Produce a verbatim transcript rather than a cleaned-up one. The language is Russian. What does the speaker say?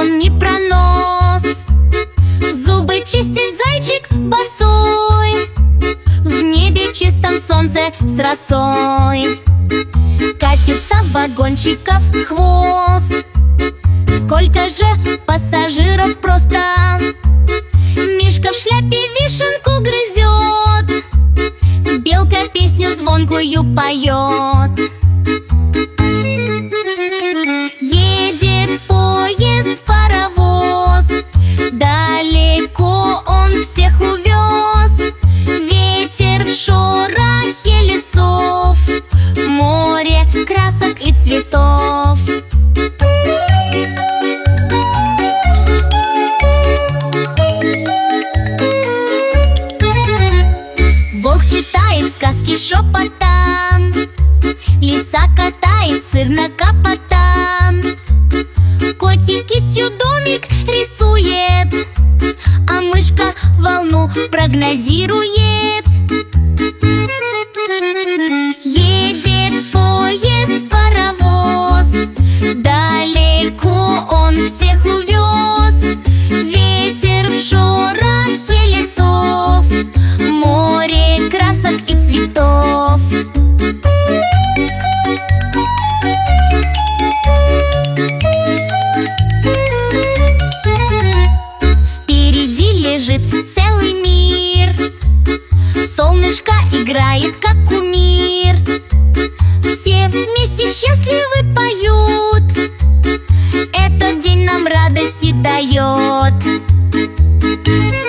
он не пронос. Зубы чистит зайчик босой, в небе чистом солнце с росой. Катится вагончиков хвост, сколько же пассажиров просто. Мишка в шляпе вишенку грызет, белка песню звонкую поет. Едет поезд, паровоз, далеко он всех увез. Ветер в шорохе лесов, море красок и цветов. Волк читает сказки шепотом, лиса катает сыр на капота. Котик кистью домик рисует, а мышка волну прогнозирует. Едет поезд, паровоз, далеко он всех увез. Ветер в шорохе лесов, море красок и цветов. Впереди лежит целый мир, солнышко играет как кумир. Все вместе счастливы поют, этот день нам радости дает.